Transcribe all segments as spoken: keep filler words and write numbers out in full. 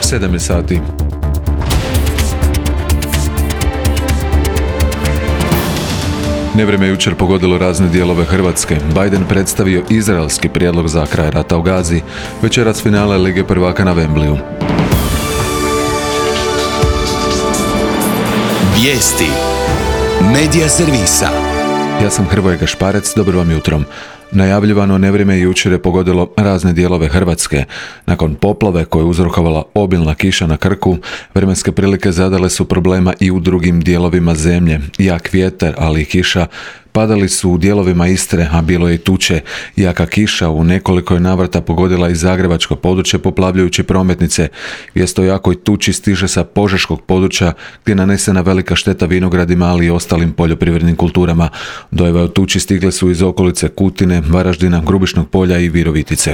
sedam je sati. Nevrijeme je jučer pogodilo razne dijelove Hrvatske. Biden predstavio izraelski prijedlog za kraj rata u Gazi. Večeras finale Lige prvaka na Wembleyu. Vijesti Medija servisa. Ja sam Hrvoje Gašparec, dobro vam jutro. Najavljivano nevrijeme jučer je pogodilo razne dijelove Hrvatske. Nakon poplave koje je uzrokovala obilna kiša na Krku, vremenske prilike zadale su problema i u drugim dijelovima zemlje. Jak vjetar, ali i kiša padali su u dijelovima Istre, a bilo je i tuče. Jaka kiša u nekoliko je navrata pogodila i zagrebačko područje, poplavljujući prometnice. Vijest o jakoj tuči stiže sa požeškog područja, gdje je nanesena velika šteta vinogradima, ali i ostalim poljoprivrednim kulturama. Dojave o tuči stigle su iz okolice Kutine, Varaždina, Grubišnog polja i Virovitice.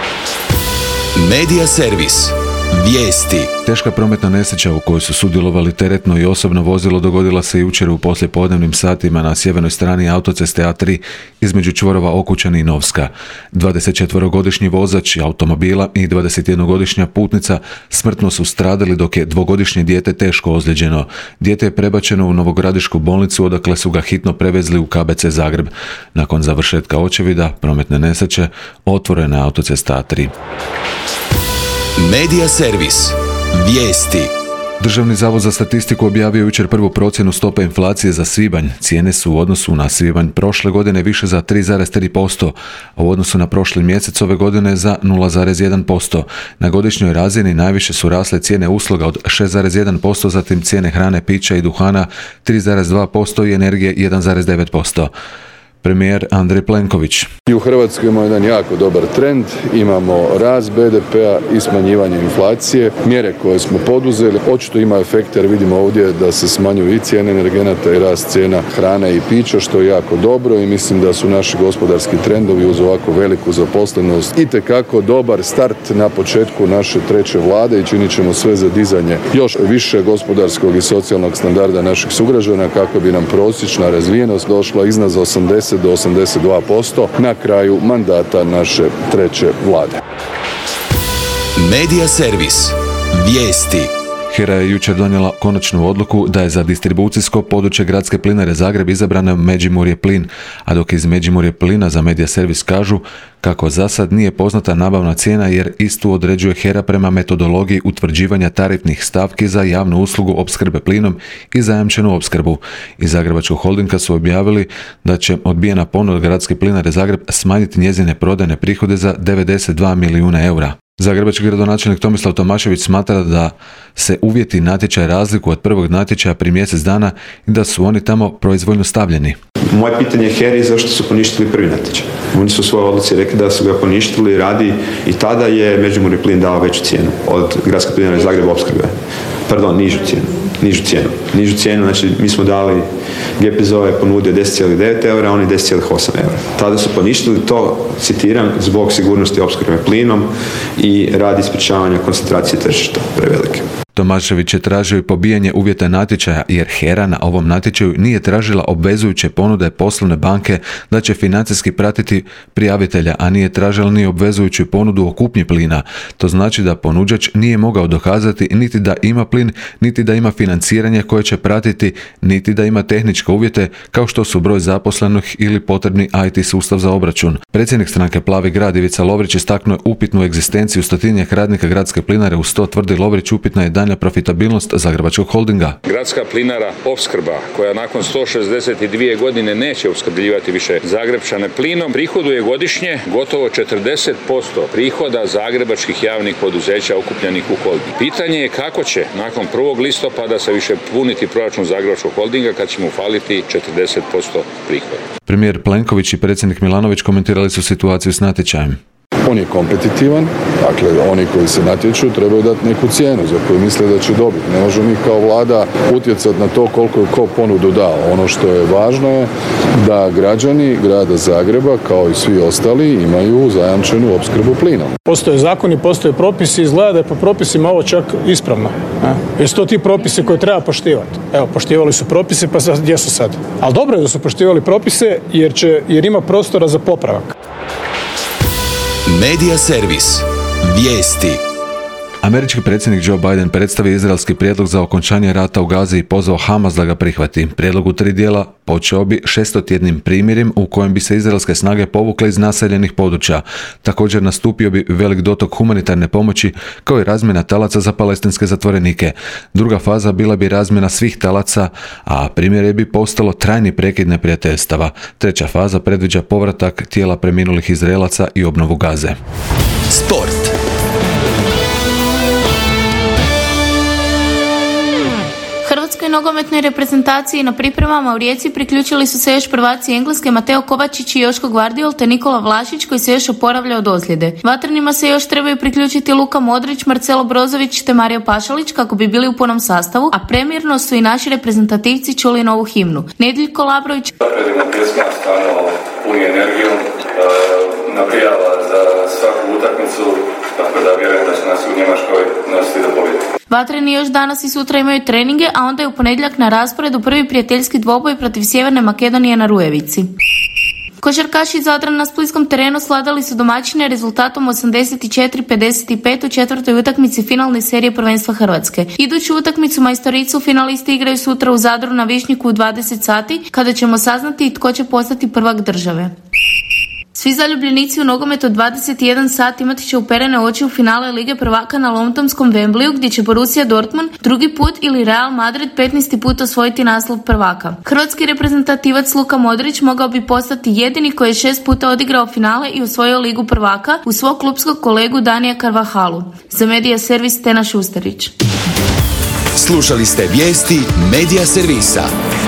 Medija servis. Vijesti. Teška prometna nesreća u kojoj su sudjelovali teretno i osobno vozilo dogodila se jučer u poslijepodnevnim satima na sjevernoj strani autoceste A tri između čvorova Okučani i Novska. dvadesetčetverogodišnji vozač automobila i dvadesetjednogodišnja putnica smrtno su stradali, dok je dvogodišnje dijete teško ozlijeđeno. Dijete je prebačeno u Novogradišku bolnicu, odakle su ga hitno prevezli u K B C Zagreb. Nakon završetka očevida prometne nesreće otvorena je autocesta A tri. Medija servis. Vijesti. Državni zavod za statistiku objavio jučer prvu procjenu stope inflacije za svibanj. Cijene su u odnosu na svibanj prošle godine više za tri zarez tri posto, a u odnosu na prošli mjesec ove godine za nula zarez jedan posto. Na godišnjoj razini najviše su rasle cijene usluga od šest zarez jedan posto, zatim cijene hrane, pića i duhana tri zarez dva posto i energije jedan zarez devet posto. Premijer Andrej Plenković. I u Hrvatskoj imamo jedan jako dobar trend, imamo rast B D P-a i smanjivanje inflacije. Mjere koje smo poduzeli očito ima efekta, jer vidimo ovdje da se smanjuju i cijene energenata i rast cijena hrane i pića, što je jako dobro, i mislim da su naši gospodarski trendovi uz ovako veliku zaposlenost itekako dobar start na početku naše treće vlade i činit ćemo sve za dizanje još više gospodarskog i socijalnog standarda naših sugrađana kako bi nam prosječna razvijenost došla iznad osamdeset do osamdeset dva posto na kraju mandata naše treće vlade. Medija servis. Vijesti. HERA je jučer donijela konačnu odluku da je za distribucijsko područje Gradske plinare Zagreb izabrano Međimurje plin, a dok iz Međimurje plina za Medija servis kažu kako za sad nije poznata nabavna cijena, jer istu određuje HERA prema metodologiji utvrđivanja tarifnih stavki za javnu uslugu opskrbe plinom i zajamčenu opskrbu. Iz Zagrebačkog holdinga su objavili da će odbijena ponuda Gradske plinare Zagreb smanjiti njezine prodajne prihode za devedeset dva milijuna eura. Zagrebački gradonačelnik Tomislav Tomašević smatra da se uvjeti natječaja razlikuju od prvog natječaja prije mjesec dana i da su oni tamo proizvoljno stavljeni. Moje pitanje je HERA-i zašto su poništili prvi natječaj. Oni su u svojoj odluci rekli da su ga poništili radi i tada je Međimurje plin dao veću cijenu od Gradske plinare Zagreb opskrbe. Pardon, nižu cijenu. Nižu cijenu. Nižu cijenu, znači mi smo dali, G P Z O je ponudio deset zarez devet eura, a oni deset zarez osam eura. Tada su poništili to, citiram, zbog sigurnosti opskrbe plinom i radi sprječavanja koncentracije tržišta prevelike. Tomašević je tražio i pobijanje uvjeta natječaja, jer HERA na ovom natječaju nije tražila obvezujuće ponude poslovne banke da će financijski pratiti prijavitelja, a nije tražila ni obvezujuću ponudu o kupnji plina. To znači da ponuđač nije mogao dokazati niti da ima plin, niti da ima financiranje koje će pratiti, niti da ima tehničke uvjete kao što su broj zaposlenih ili potrebni I T sustav za obračun. Predsjednik stranke Plavi grad Ivica Lovrić istaknuo je upitnu egzistenciju stotinjak radnika Gradske plinare. Uz to tvrdi Lovrić, upitna je daljnja profitabilnost Zagrebačkog holdinga. Gradska plinara opskrba, koja nakon sto šezdeset dvije godine neće opskrbljivati više Zagrepčane plinom, prihoduje godišnje gotovo četrdeset posto prihoda zagrebačkih javnih poduzeća okupljenih u holding. Pitanje je kako će nakon prvog listopada se više puniti proračun Zagrebačkog holdinga kad će mu faliti četrdeset posto prihoda. Premijer Plenković i predsjednik Milanović komentirali su situaciju s natječajem. On je kompetitivan, dakle oni koji se natječu trebaju dati neku cijenu za koju misle da će dobiti. Ne možemo mi kao vlada utjecati na to koliko je ko ponudu dao. Ono što je važno je da građani grada Zagreba, kao i svi ostali, imaju zajamčenu opskrbu plinom. Postoje zakoni, postoje propisi, izgleda da je po propisima ovo čak ispravno. Jesu to ti propisi koje treba poštivati? Evo, poštivali su propise, pa sad, gdje su sad? Ali dobro je da su poštivali propise, jer, će, jer ima prostora za popravak. Medija servis. Vijesti. Američki predsjednik Joe Biden predstavio izraelski prijedlog za okončanje rata u Gazi i pozvao Hamas da ga prihvati. Prijedlog u tri dijela počeo bi šestotjednim primirjem u kojem bi se izraelske snage povukle iz naseljenih područja. Također nastupio bi velik dotok humanitarne pomoći kao i razmjena talaca za palestinske zatvorenike. Druga faza bila bi razmjena svih talaca, a primirje bi postalo trajni prekid neprijateljstava. Treća faza predviđa povratak tijela preminulih Izraelaca i obnovu Gaze. Sport. Hrvatskoj nogometnoj reprezentaciji na pripremama u Rijeci priključili su se još prvaci Engleske Mateo Kovačić i Joško Gvardiol te Nikola Vlašić koji se još oporavlja od ozljede. Vatrenima se još trebaju priključiti Luka Modrić, Marcelo Brozović te Mario Pašalić kako bi bili u punom sastavu, a premjerno su i naši reprezentativci čuli novu himnu. Nediljko Labrović predivna pjesma, stvarno puni energijom, navijala za svaku utakmicu, tako da vjerujem da će nas u Njemačkoj nositi do pobjede. Vatreni još danas i sutra imaju treninge, a onda je u ponedjeljak na rasporedu prvi prijateljski dvoboj protiv Sjeverne Makedonije na Rujevici. Košarkaši iz Zadra na splitskom terenu sladali su domaćine rezultatom osamdeset četiri pedeset pet u četvrtoj utakmici finalne serije prvenstva Hrvatske. Iduću utakmicu majstoricu finalisti igraju sutra u Zadru na Višnjiku u dvadeset sati, kada ćemo saznati tko će postati prvak države. Svi zaljubljenici u nogomet od dvadeset jedan sat imati će uperene oči u finale Lige prvaka na londonskom Wembleyu gdje će Borussia Dortmund drugi put ili Real Madrid petnaesti put osvojiti naslov prvaka. Hrvatski reprezentativac Luka Modrić mogao bi postati jedini koji je šest puta odigrao finale i osvojio Ligu prvaka u svog klupskog kolegu Danija Carvahalu. Za Medija servis Tena Šustarić. Slušali ste vijesti Medija servisa.